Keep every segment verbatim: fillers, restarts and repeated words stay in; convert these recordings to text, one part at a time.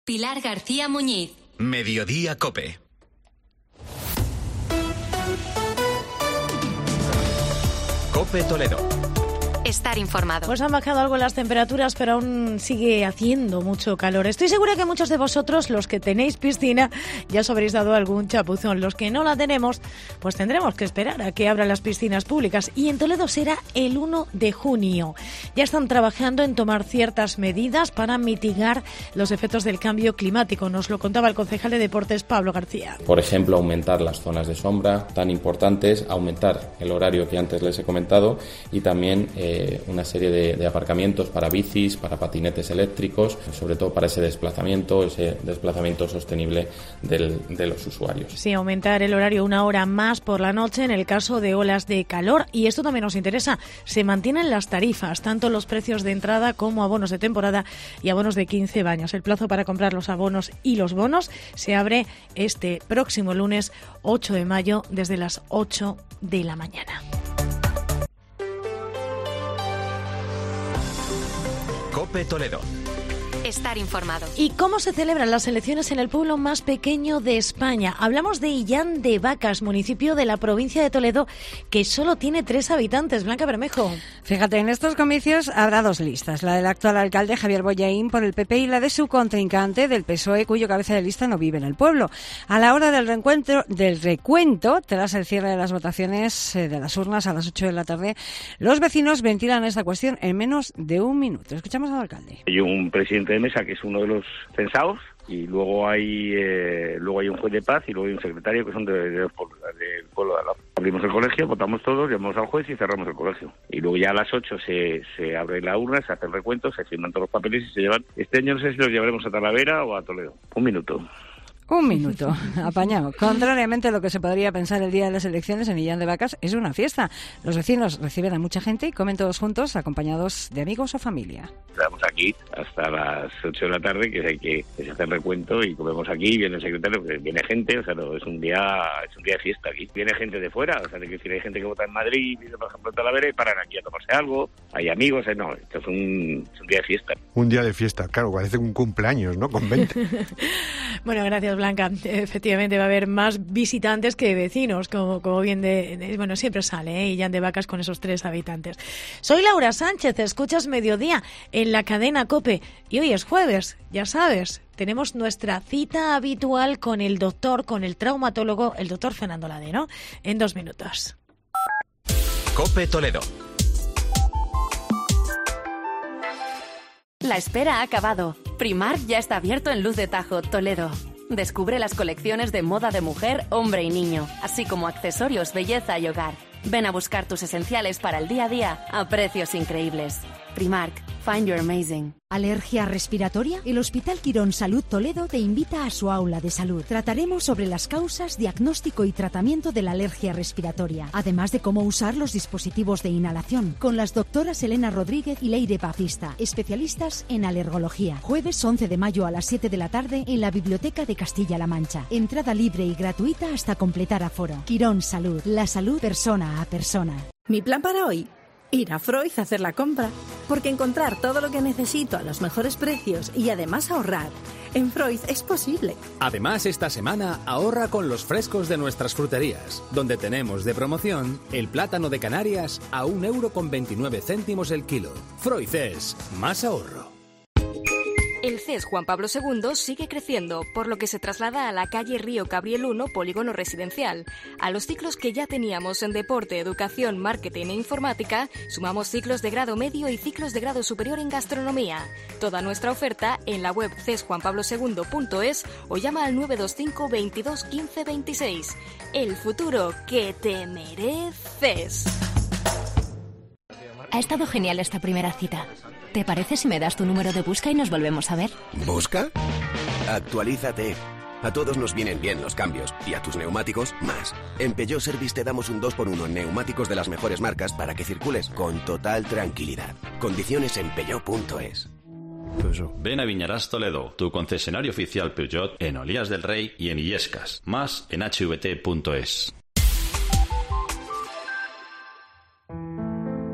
Pilar García Muñiz. Mediodía COPE. COPE Toledo. Estar informado. Pues han bajado algo las temperaturas, pero aún sigue haciendo mucho calor. Estoy segura que muchos de vosotros, los que tenéis piscina, ya os habréis dado algún chapuzón. Los que no la tenemos, pues tendremos que esperar a que abran las piscinas públicas. Y en Toledo será el uno de junio. Ya están trabajando en tomar ciertas medidas para mitigar los efectos del cambio climático. Nos lo contaba el concejal de Deportes, Pablo García. Por ejemplo, aumentar las zonas de sombra tan importantes, aumentar el horario que antes les he comentado y también eh, una serie de, de aparcamientos para bicis, para patinetes eléctricos, sobre todo para ese desplazamiento, ese desplazamiento sostenible del, de los usuarios. Sí, aumentar el horario una hora más por la noche en el caso de olas de calor. Y esto también nos interesa. Se mantienen las tarifas, tanto los precios de entrada como abonos de temporada y abonos de quince baños. El plazo para comprar los abonos y los bonos se abre este próximo lunes ocho de mayo desde las ocho de la mañana. COPE Toledo. Estar informado. ¿Y cómo se celebran las elecciones en el pueblo más pequeño de España? Hablamos de Illán de Vacas, municipio de la provincia de Toledo, que solo tiene tres habitantes. Blanca Bermejo. Fíjate, en estos comicios habrá dos listas, la del actual alcalde Javier Bollaín por el P P y la de su contrincante del P S O E, cuyo cabeza de lista no vive en el pueblo. A la hora del reencuentro, del recuento, tras el cierre de las votaciones eh, de las urnas a las ocho de la tarde, los vecinos ventilan esta cuestión en menos de un minuto. Escuchamos al alcalde. Hay un presidente de mesa que es uno de los censados y luego hay eh, luego hay un juez de paz y luego hay un secretario que son del de, de, de pueblo de al lado. Abrimos el colegio, votamos todos, llamamos al juez y cerramos el colegio. Y luego ya a las ocho se, se abre la urna, se hace el recuento, se firman todos los papeles y se llevan. Este año no sé si los llevaremos a Talavera o a Toledo. Un minuto. Un minuto, apañado. Contrariamente a lo que se podría pensar el día de las elecciones, en Illán de Vacas es una fiesta. Los vecinos reciben a mucha gente y comen todos juntos, acompañados de amigos o familia. Estamos aquí hasta las ocho de la tarde, que hay que, que se hace el recuento y comemos aquí, viene el secretario, que viene gente, o sea, no, es un día es un día de fiesta aquí. Viene gente de fuera, o sea, de que si hay gente que vota en Madrid, viene por ejemplo en Talavera y paran aquí a tomarse algo, hay amigos, eh, no, esto es un, es un día de fiesta. Un día de fiesta, claro, parece un cumpleaños, ¿no? Con veinte. Bueno, gracias, Blanca. Efectivamente va a haber más visitantes que vecinos, como, como bien de, de bueno siempre sale, ¿eh? Illán de Vacas con esos tres habitantes. Soy Laura Sánchez, escuchas Mediodía en la cadena COPE y hoy es jueves, ya sabes, tenemos nuestra cita habitual con el doctor, con el traumatólogo, el doctor Fernando Ladero, en dos minutos. COPE Toledo. La espera ha acabado. Primark ya está abierto en Luz de Tajo, Toledo. Descubre las colecciones de moda de mujer, hombre y niño, así como accesorios, belleza y hogar. Ven a buscar tus esenciales para el día a día a precios increíbles. Primark, find your amazing. ¿Alergia respiratoria? El Hospital Quirón Salud Toledo te invita a su aula de salud. Trataremos sobre las causas, diagnóstico y tratamiento de la alergia respiratoria, además de cómo usar los dispositivos de inhalación, con las doctoras Elena Rodríguez y Leire Baptista, especialistas en alergología. Jueves once de mayo a las siete de la tarde en la Biblioteca de Castilla-La Mancha. Entrada libre y gratuita hasta completar aforo. Quirón Salud, la salud persona a persona. Mi plan para hoy: ir a Freud a hacer la compra, porque encontrar todo lo que necesito a los mejores precios y además ahorrar en Freud es posible. Además, esta semana ahorra con los frescos de nuestras fruterías, donde tenemos de promoción el plátano de Canarias a un euro con veintinueve céntimos el kilo. Freud es más ahorro. El C E S Juan Pablo segundo sigue creciendo, por lo que se traslada a la calle Río Cabriel uno, polígono residencial. A los ciclos que ya teníamos en deporte, educación, marketing e informática, sumamos ciclos de grado medio y ciclos de grado superior en gastronomía. Toda nuestra oferta en la web c e s juan pablo segundo punto es o llama al nueve dos cinco veintidós quince veintiséis. El futuro que te mereces. Ha estado genial esta primera cita. ¿Te parece si me das tu número de busca y nos volvemos a ver? ¿Busca? Actualízate. A todos nos vienen bien los cambios y a tus neumáticos más. En Peugeot Service te damos un dos por uno en neumáticos de las mejores marcas para que circules con total tranquilidad. Condiciones en peugeot punto es. Ven a Viñarás Toledo, tu concesionario oficial Peugeot en Olías del Rey y en Illescas. Más en h v t punto es.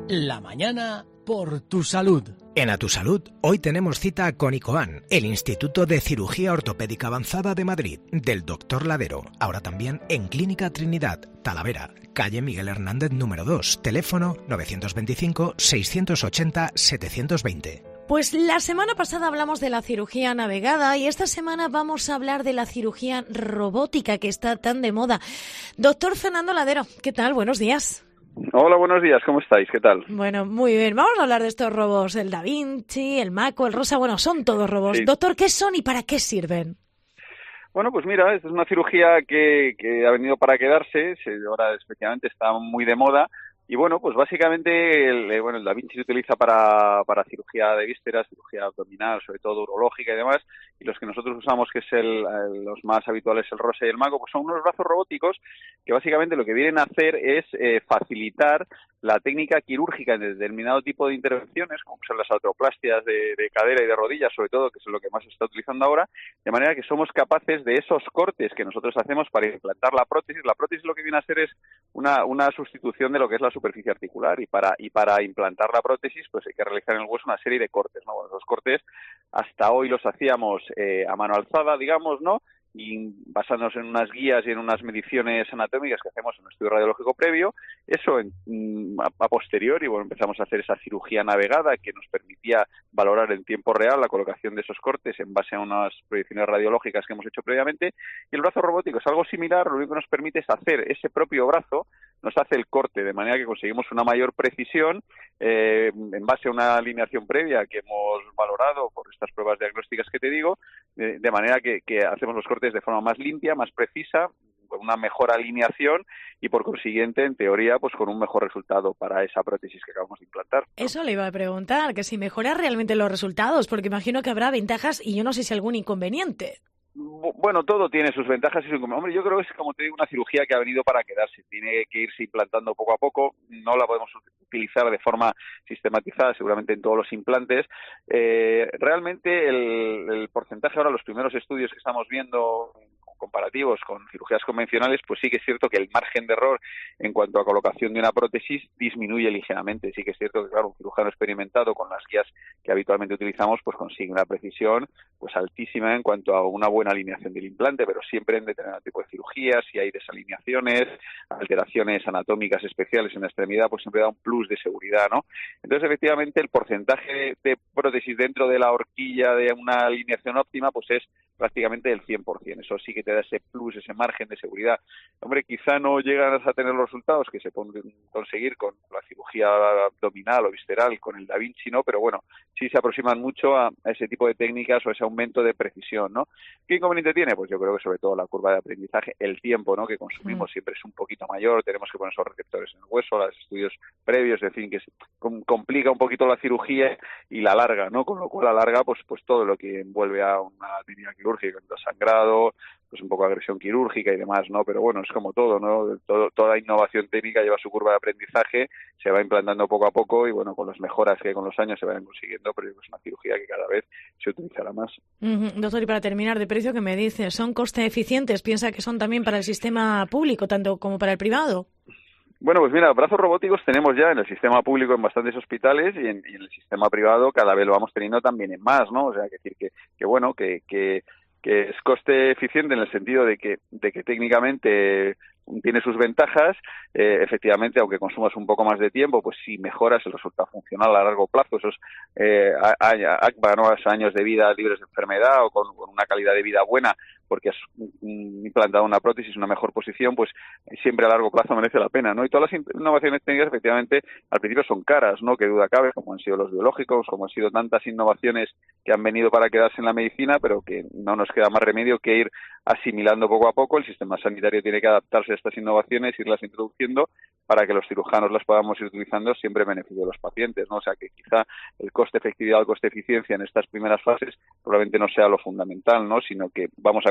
La mañana por tu salud. En A Tu Salud, hoy tenemos cita con ICOAN, el Instituto de Cirugía Ortopédica Avanzada de Madrid, del doctor Ladero. Ahora también en Clínica Trinidad, Talavera, calle Miguel Hernández número dos, teléfono nueve dos cinco, seis ocho cero, siete dos cero. Pues la semana pasada hablamos de la cirugía navegada y esta semana vamos a hablar de la cirugía robótica que está tan de moda. Doctor Fernando Ladero, ¿qué tal? Buenos días. Hola, buenos días, ¿cómo estáis? ¿Qué tal? Bueno, muy bien. Vamos a hablar de estos robots, el Da Vinci, el Mako, el Rosa, bueno, son todos robots. Sí. Doctor, ¿qué son y para qué sirven? Bueno, pues mira, es una cirugía que, que ha venido para quedarse, ahora especialmente está muy de moda. Y bueno, pues básicamente el, bueno, el Da Vinci se utiliza para, para cirugía de vísceras, cirugía abdominal, sobre todo urológica y demás, y los que nosotros usamos, que es el, el los más habituales, el Rosa y el Mako, pues son unos brazos robóticos que básicamente lo que vienen a hacer es eh, facilitar la técnica quirúrgica en determinado tipo de intervenciones, como son las artroplastias de, de cadera y de rodillas, sobre todo, que es lo que más se está utilizando ahora, de manera que somos capaces de esos cortes que nosotros hacemos para implantar la prótesis. La prótesis lo que viene a hacer es una, una sustitución de lo que es la superficie articular, y para y para implantar la prótesis pues hay que realizar en el hueso una serie de cortes, ¿no? Bueno, esos cortes hasta hoy los hacíamos eh, a mano alzada, digamos, ¿no? Y basándonos en unas guías y en unas mediciones anatómicas que hacemos en un estudio radiológico previo, eso en, a, a posteriori, bueno, empezamos a hacer esa cirugía navegada que nos permitía valorar en tiempo real la colocación de esos cortes en base a unas proyecciones radiológicas que hemos hecho previamente. Y el brazo robótico es algo similar, lo único que nos permite es hacer ese propio brazo, nos hace el corte, de manera que conseguimos una mayor precisión eh, en base a una alineación previa que hemos valorado por estas pruebas diagnósticas que te digo, de, de manera que, que hacemos los cortes de forma más limpia, más precisa, con una mejor alineación y por consiguiente, en teoría, pues con un mejor resultado para esa prótesis que acabamos de implantar, ¿no? Eso le iba a preguntar, que si mejora realmente los resultados, porque imagino que habrá ventajas y yo no sé si algún inconveniente. Bueno, todo tiene sus ventajas y sus inconvenientes. Hombre, yo creo que es, como te digo, una cirugía que ha venido para quedarse. Tiene que irse implantando poco a poco. No la podemos utilizar de forma sistematizada, seguramente en todos los implantes. Eh, realmente el, el porcentaje ahora, los primeros estudios que estamos viendo comparativos con cirugías convencionales, pues sí que es cierto que el margen de error en cuanto a colocación de una prótesis disminuye ligeramente. Sí que es cierto que, claro, un cirujano experimentado con las guías que habitualmente utilizamos, pues consigue una precisión pues altísima en cuanto a una buena alineación del implante, pero siempre en determinado tipo de cirugías, si hay desalineaciones, alteraciones anatómicas especiales en la extremidad, pues siempre da un plus de seguridad, ¿no? Entonces, efectivamente, el porcentaje de prótesis dentro de la horquilla de una alineación óptima, pues es prácticamente el cien por ciento. Eso sí que te da ese plus, ese margen de seguridad. Hombre, quizá no llegas a tener los resultados que se pueden conseguir con la cirugía abdominal o visceral, con el Da Vinci, ¿no? Pero bueno, sí se aproximan mucho a, a ese tipo de técnicas o ese aumento de precisión, ¿no? ¿Qué inconveniente tiene? Pues yo creo que sobre todo la curva de aprendizaje, el tiempo, ¿no?, que consumimos mm. siempre es un poquito mayor, tenemos que poner esos receptores en el hueso, los estudios previos, en fin, que se complica un poquito la cirugía y la larga, ¿no? Con lo cual la larga, pues pues todo lo que envuelve a una técnica quirúrgica, sangrado, pues un poco de agresión quirúrgica y demás, ¿no? Pero bueno, es como todo, ¿no? Todo, toda innovación técnica lleva su curva de aprendizaje, se va implantando poco a poco y bueno, con las mejoras que con los años se vayan consiguiendo, pero es una cirugía que cada vez se utilizará más. Uh-huh. Doctor, y para terminar, de precio que me dice, ¿son coste eficientes? ¿Piensa que son también para el sistema público, tanto como para el privado? Bueno, pues mira, brazos robóticos tenemos ya en el sistema público en bastantes hospitales y en, y en el sistema privado cada vez lo vamos teniendo también en más, ¿no? O sea, que decir que, que bueno, que, que, que es coste eficiente en el sentido de que, de que técnicamente tiene sus ventajas, eh, efectivamente, aunque consumas un poco más de tiempo, pues si mejoras el resultado funcional a largo plazo, esos eh, a, a, a, ¿no? años de vida libres de enfermedad o con, con una calidad de vida buena, porque has mm, implantado una prótesis en una mejor posición, pues siempre a largo plazo merece la pena, ¿no? Y todas las innovaciones técnicas, efectivamente, al principio son caras, ¿no? Que duda cabe, como han sido los biológicos, como han sido tantas innovaciones que han venido para quedarse en la medicina, pero que no nos queda más remedio que ir asimilando poco a poco. El sistema sanitario tiene que adaptarse a estas innovaciones, irlas introduciendo para que los cirujanos las podamos ir utilizando siempre en beneficio de los pacientes, ¿no? O sea, que quizá el coste efectividad o el coste eficiencia en estas primeras fases probablemente no sea lo fundamental, ¿no? Sino que vamos a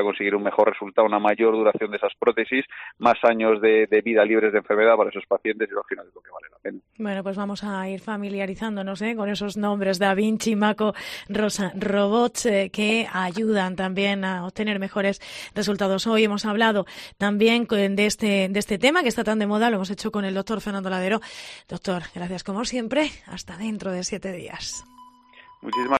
conseguir un mejor resultado, una mayor duración de esas prótesis, más años de, de vida libres de enfermedad para esos pacientes, y al final es lo que vale la pena. Bueno, pues vamos a ir familiarizándonos ¿eh? con esos nombres: Da Vinci, Mako, Rosa, robots eh, que ayudan también a obtener mejores resultados. Hoy hemos hablado también de este, de este tema que está tan de moda, lo hemos hecho con el doctor Fernando Ladero. Doctor, gracias como siempre, hasta dentro de siete días. Muchísimas